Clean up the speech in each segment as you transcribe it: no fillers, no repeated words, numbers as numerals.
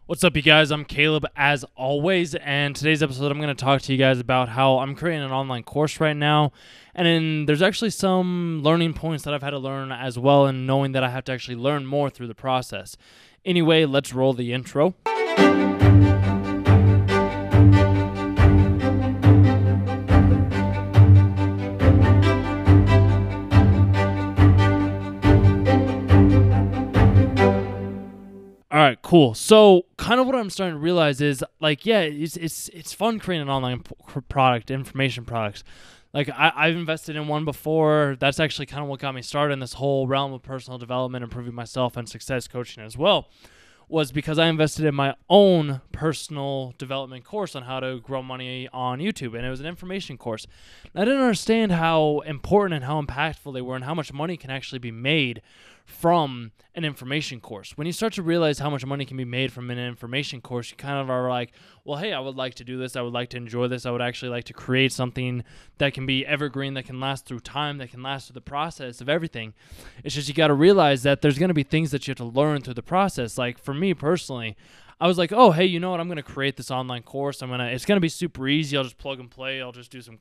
What's up, you guys? I'm Caleb, as always, and today's episode I'm going to talk to you guys about how I'm creating an online course right now, and then there's actually some learning points that I've had to learn as well, and knowing that I have to actually learn more through the process. Anyway, let's roll the intro. All right, cool. So, kind of what I'm starting to realize is, it's fun creating an online product, information products. I've invested in one before. That's actually kind of what got me started in this whole realm of personal development, improving myself, and success coaching as well. Was because I invested in my own personal development course on how to grow money on YouTube, and it was an information course. And I didn't understand how important and how impactful they were, and how much money can actually be made from an information course. When you start to realize how much money can be made from an information course, you kind of are like, well, hey, I would like to do this. I would like to enjoy this. I would actually like to create something that can be evergreen, that can last through time, that can last through the process of everything. It's just you got to realize that there's going to be things that you have to learn through the process. Like for me personally, I was like, oh, hey, you know what? I'm going to create this online course. It's going to be super easy. I'll just plug and play. I'll just do some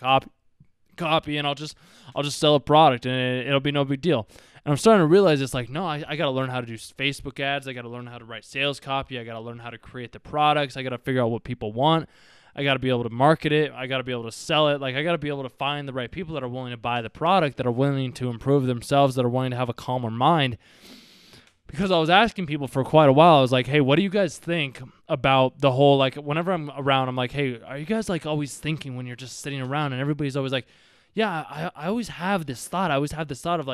copy and I'll just sell a product and it'll be no big deal. And I'm starting to realize it's like, no, I got to learn how to do Facebook ads. I got to learn how to write sales copy. I got to learn how to create the products. I got to figure out what people want. I got to be able to market it. I got to be able to sell it. I got to be able to find the right people that are willing to buy the product, that are willing to improve themselves, that are willing to have a calmer mind. Because I was asking people for quite a while, I was like, hey, what do you guys think about the whole, whenever I'm around, I'm like, hey, are you guys always thinking when you're just sitting around? And everybody's always like, yeah, I always have this thought. I always have this thought of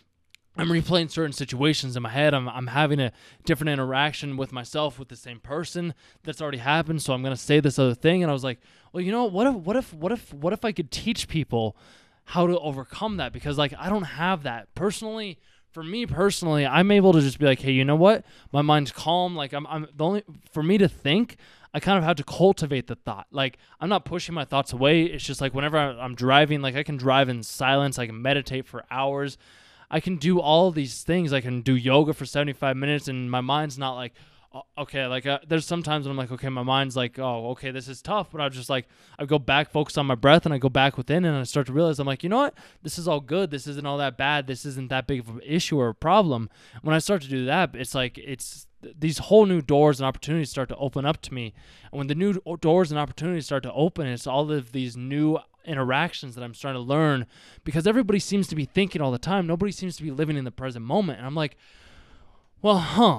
I'm replaying certain situations in my head. I'm having a different interaction with myself with the same person that's already happened. So I'm gonna say this other thing, and I was like, well, you know, what if I could teach people how to overcome that? Because I don't have that personally. For me personally, I'm able to just be like, hey, you know what? My mind's calm. I'm the only for me to think. I kind of have to cultivate the thought. I'm not pushing my thoughts away. It's just whenever I'm driving, I can drive in silence. I can meditate for hours. I can do all of these things. I can do yoga for 75 minutes, and my mind's not okay. There's sometimes when I'm like, okay, my mind's like, oh, okay, this is tough. But I go back, focus on my breath, and I go back within, and I start to realize I'm like, you know what? This is all good. This isn't all that bad. This isn't that big of an issue or a problem. When I start to do that, it's these whole new doors and opportunities start to open up to me. And when the new doors and opportunities start to open, it's all of these new interactions that I'm starting to learn, because everybody seems to be thinking all the time. Nobody seems to be living in the present moment. And I'm like, well,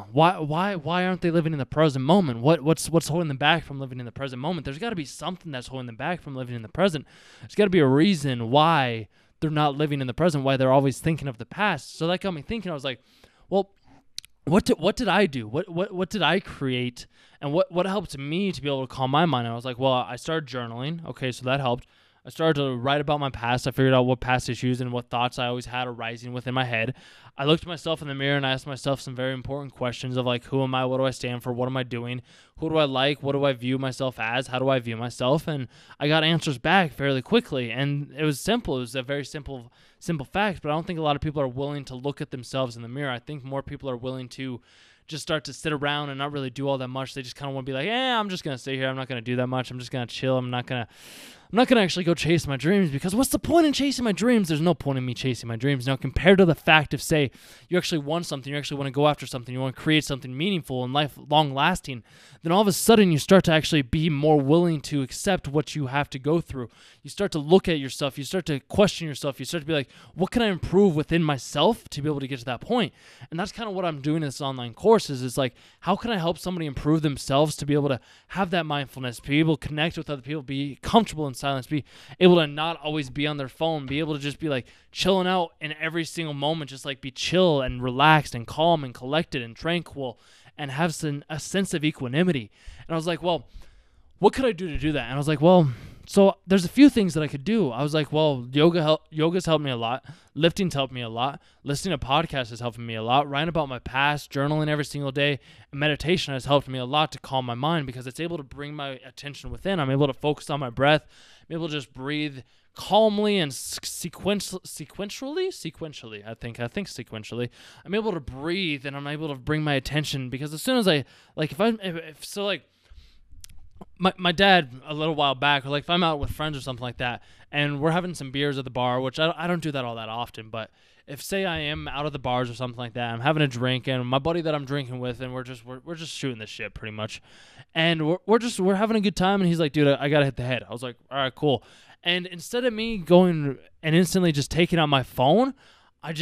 why aren't they living in the present moment? What's holding them back from living in the present moment? There's got to be something that's holding them back from living in the present. There's got to be a reason why they're not living in the present, why they're always thinking of the past. So that got me thinking. I was like, well, what did I do? What did I create? And what helped me to be able to calm my mind? And I was like, well, I started journaling. Okay, so that helped. I started to write about my past. I figured out what past issues and what thoughts I always had arising within my head. I looked at myself in the mirror and I asked myself some very important questions of who am I? What do I stand for? What am I doing? Who do I like? What do I view myself as? How do I view myself? And I got answers back fairly quickly. And it was simple. It was a very simple fact, but I don't think a lot of people are willing to look at themselves in the mirror. I think more people are willing to just start to sit around and not really do all that much. They just kind of want to be like, I'm just going to stay here. I'm not going to do that much. I'm just going to chill. I'm not going to actually go chase my dreams, because what's the point in chasing my dreams? There's no point in me chasing my dreams. Now, compared to the fact of, say, you actually want something, you actually want to go after something, you want to create something meaningful and long lasting, then all of a sudden you start to actually be more willing to accept what you have to go through. You start to look at yourself. You start to question yourself. You start to be like, what can I improve within myself to be able to get to that point? And that's kind of what I'm doing in this online course is how can I help somebody improve themselves to be able to have that mindfulness, be able to connect with other people, be comfortable in silence, be able to not always be on their phone, be able to just be chilling out in every single moment, just be chill and relaxed and calm and collected and tranquil and have a sense of equanimity. And I was like, well, what could I do to do that? And I was like, well, so there's a few things that I could do. I was like, well, yoga's helped me a lot. Lifting's helped me a lot. Listening to podcasts has helped me a lot. Writing about my past, journaling every single day, and meditation has helped me a lot to calm my mind, because it's able to bring my attention within. I'm able to focus on my breath. I'm able to just breathe calmly and sequentially, I think sequentially, I'm able to breathe and I'm able to bring my attention, because as soon as I, like, my dad a little while back, or like if I'm out with friends or something like that, and we're having some beers at the bar, which I don't do that all that often, but if, say, I am out of the bars or something like that, I'm having a drink, and my buddy that I'm drinking with, and we're just shooting this shit pretty much, and we're having a good time, and he's like, dude, I gotta hit the head. I was like, all right, cool. And instead of me going and instantly just taking out my phone, I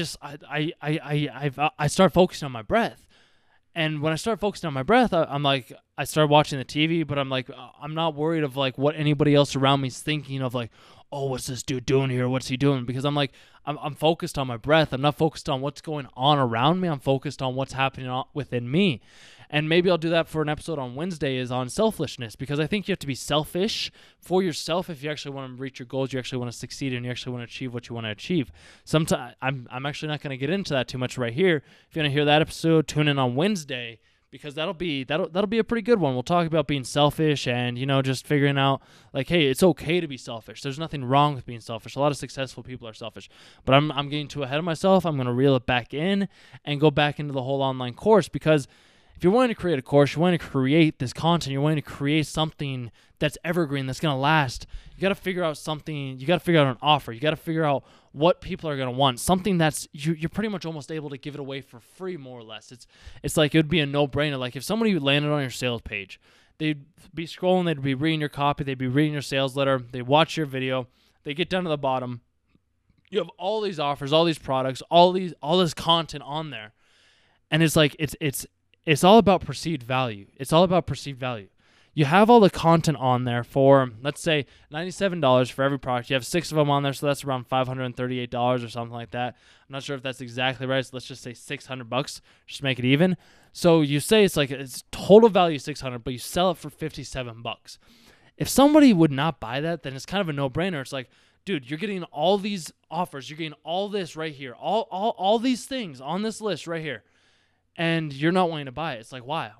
start focusing on my breath. And when I start focusing on my breath, I'm like, I start watching the TV, but I'm like, I'm not worried of like what anybody else around me is thinking of, like, oh, what's this dude doing here? What's he doing? Because I'm like, I'm focused on my breath. I'm not focused on what's going on around me. I'm focused on what's happening within me. And maybe I'll do that for an episode on Wednesday, is on selfishness, because I think you have to be selfish for yourself if you actually want to reach your goals, you actually want to succeed, and you actually want to achieve what you want to achieve. Sometimes I'm actually not going to get into that too much right here. If you want to hear that episode, tune in on Wednesday, because that'll be a pretty good one. We'll talk about being selfish and, just figuring out, like, hey, it's okay to be selfish. There's nothing wrong with being selfish. A lot of successful people are selfish, but I'm getting too ahead of myself. I'm going to reel it back in and go back into the whole online course, because if you're wanting to create a course, you're wanting to create this content, you're wanting to create something that's evergreen, that's going to last, you got to figure out something, you got to figure out an offer, you got to figure out what people are going to want, something that's, you're pretty much almost able to give it away for free, more or less. It's like, it would be a no-brainer. Like, if somebody landed on your sales page, they'd be scrolling, they'd be reading your copy, they'd be reading your sales letter, they watch your video, they get down to the bottom, you have all these offers, all these products, all this content on there, and it's like, it's all about perceived value. It's all about perceived value. You have all the content on there for, let's say, $97 for every product. You have 6 of them on there, so that's around $538 or something like that. I'm not sure if that's exactly right, so let's just say $600, just make it even. So you say it's total value $600, but you sell it for $57. If somebody would not buy that, then it's kind of a no-brainer. It's like, dude, you're getting all these offers, you're getting all this right here, all these things on this list right here, and you're not wanting to buy it. It's like, why?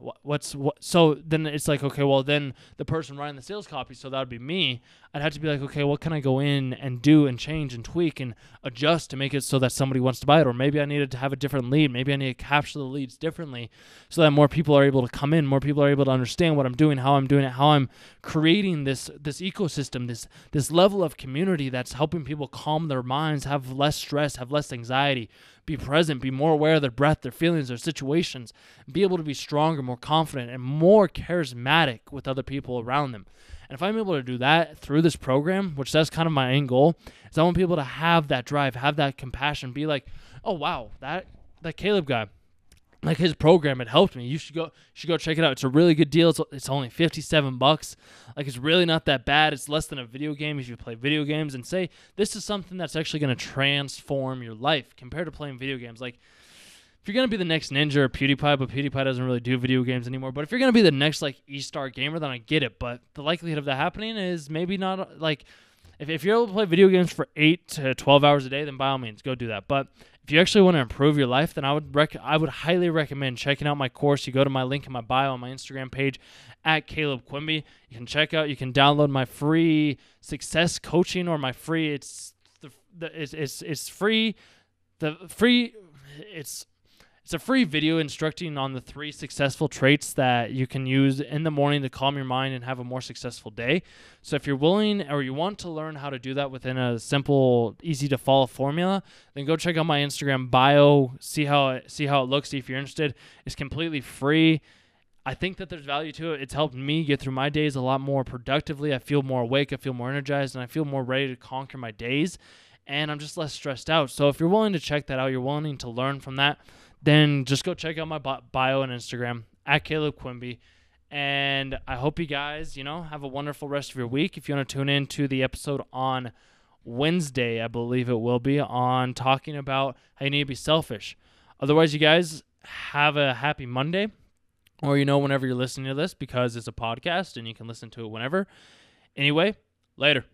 So then it's like, okay, well, then the person writing the sales copy, so that would be me, I'd have to be like, okay, what can I go in and do and change and tweak and adjust to make it so that somebody wants to buy it? Or maybe I needed to have a different lead. Maybe I need to capture the leads differently so that more people are able to come in, more people are able to understand what I'm doing, how I'm doing it, how I'm creating this ecosystem, this level of community that's helping people calm their minds, have less stress, have less anxiety, be present, be more aware of their breath, their feelings, their situations, be able to be stronger, more confident, and more charismatic with other people around them. And if I'm able to do that through this program, which that's kind of my end goal, is I want people to have that drive, have that compassion, be like, oh, wow, that Caleb guy, like, his program, it helped me. You should go check it out. It's a really good deal. It's only $57. Like, it's really not that bad. It's less than a video game if you play video games, and say this is something that's actually going to transform your life compared to playing video games. Like, if you're going to be the next Ninja or PewDiePie, but PewDiePie doesn't really do video games anymore, but if you're going to be the next, like, E-Star gamer, then I get it. But the likelihood of that happening is maybe not, like, if you're able to play video games for 8 to 12 hours a day, then by all means, go do that. But if you actually want to improve your life, then I would highly recommend checking out my course. You go to my link in my bio on my Instagram page at Caleb Quimby. You can download my free success coaching, or my free, it's free. It's a free video instructing on the 3 successful traits that you can use in the morning to calm your mind and have a more successful day. So if you're willing or you want to learn how to do that within a simple, easy to follow formula, then go check out my Instagram bio, see how it looks, see if you're interested. It's completely free. I think that there's value to it. It's helped me get through my days a lot more productively. I feel more awake, I feel more energized, and I feel more ready to conquer my days. And I'm just less stressed out. So if you're willing to check that out, you're willing to learn from that, then just go check out my bio on Instagram at Caleb Quimby. And I hope you guys, have a wonderful rest of your week. If you want to tune in to the episode on Wednesday, I believe it will be, on talking about how you need to be selfish. Otherwise, you guys have a happy Monday, or whenever you're listening to this, because it's a podcast and you can listen to it whenever. Anyway, later.